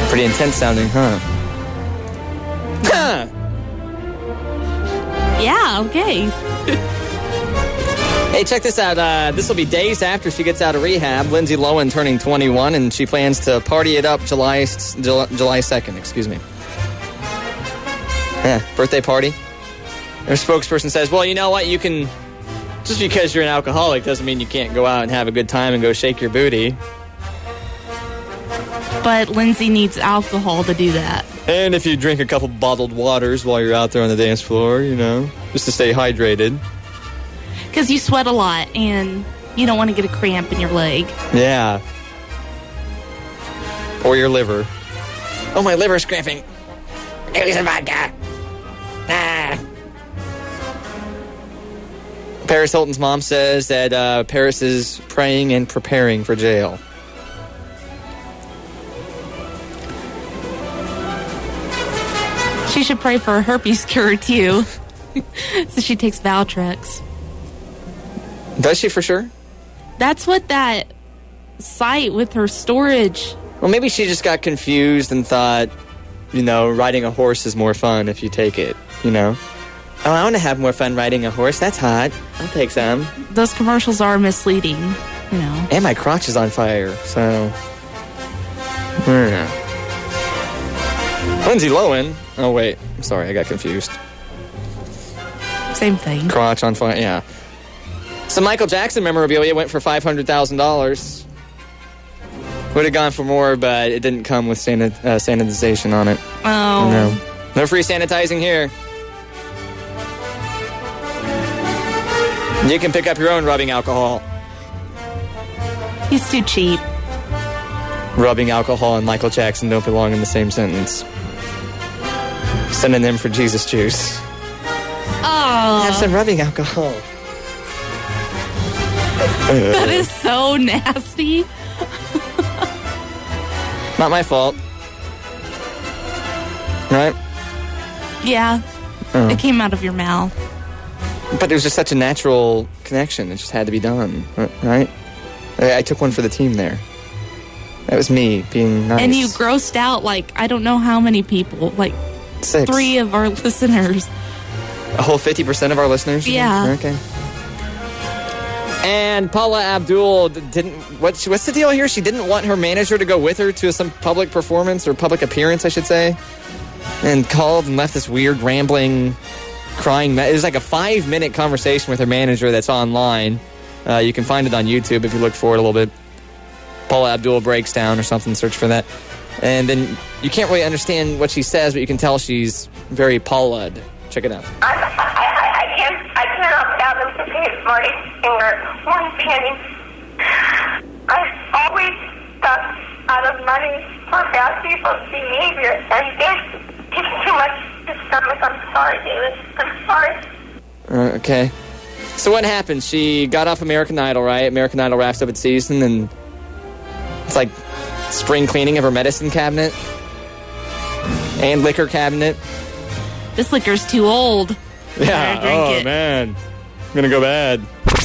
Pretty intense sounding, huh? Huh! Yeah, okay. Hey, check this out. This will be days after she gets out of rehab. Lindsay Lohan turning 21, and she plans to party it up July 2nd, excuse me. Yeah, birthday party. Her spokesperson says, well, you know what? You can... Just because you're an alcoholic doesn't mean you can't go out and have a good time and go shake your booty. But Lindsay needs alcohol to do that. And if you drink a couple bottled waters while you're out there on the dance floor, you know, just to stay hydrated. Because you sweat a lot and you don't want to get a cramp in your leg. Yeah. Or your liver. Oh, my liver's cramping. Give me some vodka. Ah. Paris Hilton's mom says that Paris is praying and preparing for jail. She should pray for a herpes cure, too. So she takes Valtrex. Does she for sure? That's what that site with her storage... Well, maybe she just got confused and thought, you know, riding a horse is more fun if you take it, you know? Oh, I want to have more fun riding a horse. That's hot. I'll take some. Those commercials are misleading, you know. And my crotch is on fire, so... Lindsay Lohan. Oh, wait. I'm sorry, I got confused. Same thing. Crotch on fire, yeah. Some Michael Jackson memorabilia went for $500,000. Would have gone for more, but it didn't come with sanitization on it. Oh. No free sanitizing here. You can pick up your own rubbing alcohol. He's too cheap. Rubbing alcohol and Michael Jackson don't belong in the same sentence. Synonym for Jesus juice. Oh. Have some rubbing alcohol. That is so nasty. Not my fault. Right? Yeah. It came out of your mouth. But it was just such a natural connection. It just had to be done. Right? I took one for the team there. That was me being nice. And you grossed out, like, I don't know how many people. Like, 6. 3 of our listeners. A whole 50% of our listeners? Yeah. Okay. And Paula Abdul didn't... What's the deal here? She didn't want her manager to go with her to some public performance, or public appearance, I should say. And called and left this weird, rambling, crying... It was like a 5-minute conversation with her manager that's online. You can find it on YouTube if you look for it a little bit. Paula Abdul breaks down or something, search for that. And then you can't really understand what she says, but you can tell she's very Paula'd. Check it out. I cannot fathom to pay a smarty finger one penny. I've always stuck out of money for bad people's behavior, and this is too much to stomach. I'm sorry, David. I'm sorry. Okay. So what happened? She got off American Idol, right? American Idol wraps up its season, and it's like spring cleaning of her medicine cabinet and liquor cabinet. This liquor's too old. Yeah. Drink it. Man. I'm going to go bad.